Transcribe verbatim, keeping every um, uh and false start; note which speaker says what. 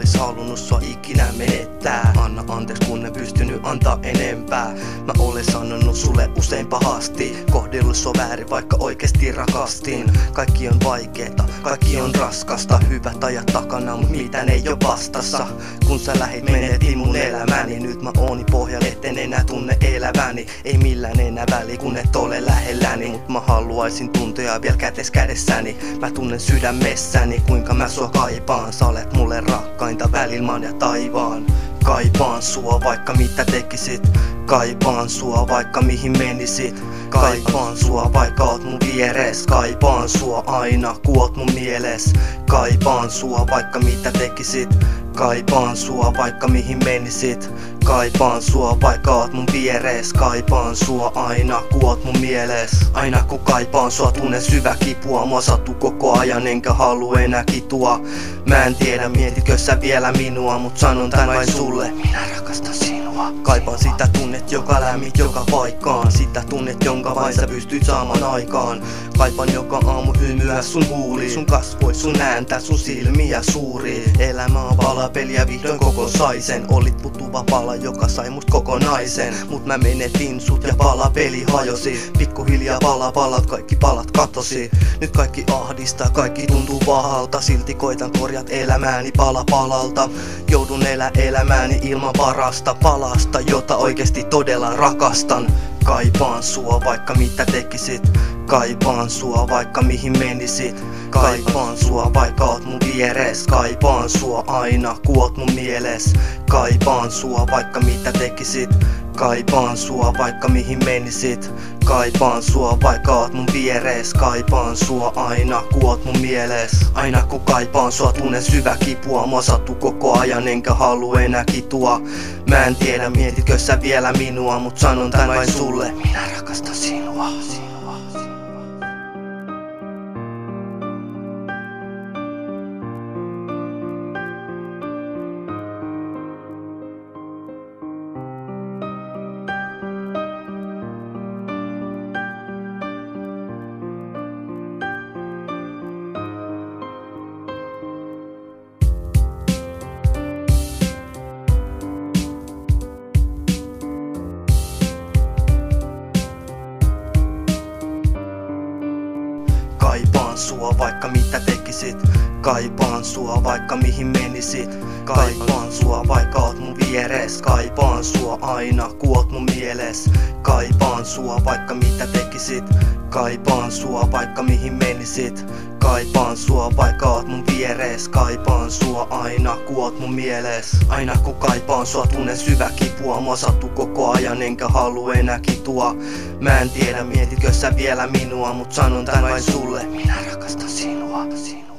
Speaker 1: olis halunnut sua ikinä menettää. Anna anteeksi kun en pystynyt antaa enempää. Mä olen sanonut sulle usein pahasti, kohdellut sua väärin vaikka oikeesti rakastin. Kaikki on vaikeeta, kaikki on raskasta, hyvät ajat takana mut mitään ei oo vastassa. Kun sä lähit menetin mun elämäni, nyt mä ooni pohjalle etten enää tunne eläväni. Ei millään enää väli kun et ole lähelläni, mut mä haluaisin tuntea vielä kätes kädessäni. Mä tunnen sydämessäni kuinka mä sua kaipaan, sä olet mulle rakkainta välilman ja taivaan. Kaipaan sua vaikka mitä tekisit, kaipaan sua vaikka mihin menisit. Kaipaan sua vaikka oot mun vieres, kaipaan sua aina ku oot mun mieles. Kaipaan sua vaikka mitä tekisit, kaipaan sua vaikka mihin menisit. Kaipaan sua vaikka oot mun vieres, kaipaan sua aina ku oot mun mieles. Aina kun kaipaan sua tunnen syvä kipua, mua sattuu koko ajan enkä halua enää kitua. Mä en tiedä mietitkö sä vielä minua, mut sanon tän vain sulle, minä rakastan sinua. Kaipaan sitä tunnet joka lämmit joka paikkaan, sitä tunnet jonka vain sä pystyt saamaan aikaan. Kaipaan joka aamu hymyä sun huuli, sun kasvoit, sun ääntä, sun silmiä suuri. Elämä on palapeliä vihdoin koko saisen, olit putuva pala joka sai mut kokonaisen. Mut mä menetin sut ja palapeli hajosi, pikkuhiljaa pala palat kaikki palat katosi. Nyt kaikki ahdistaa, kaikki tuntuu pahalta, silti koitan korjat elämääni pala palalta. Joudun elää elämääni ilman parasta palasta, jota oikeesti todella rakastan. Kaipaan sua vaikka mitä tekisit, kaipaan sua vaikka mihin menisit. Kaipaan sua vaikka oot mun vieres, kaipaan sua aina ku oot mun mieles. Kaipaan sua vaikka mitä tekisit, kaipaan sua vaikka mihin menisit. Kaipaan sua vaikka oot mun vieres, kaipaan sua aina ku oot mun mieles. Aina kun kaipaan sua tunnen syvä kipua, mua sattuu koko ajan enkä halua enää kitua. Mä en tiedä mietitkö sä vielä minua, mut sanon tän vain sulle, minä rakastan sinua. Kaipaan sua vaikka mitä tekisit, kaipaan sua vaikka mihin menisit. Kaipaan sua vaikka oot mun vieres, kaipaan sua aina ku oot mun mieles. Kaipaan sua vaikka mitä tekisit, kaipaan sua vaikka mihin menisit. Kaipaan sua vaikka oot mun vieres, kaipaan sua aina ku oot mun mieles. Aina kun kaipaan sua tunnen syvä kipua, mua sattuu koko ajan enkä halua enää kitua. Mä en tiedä mietitkö sä vielä minua, mut sanon tän vain sulle, minä rakastan sinua.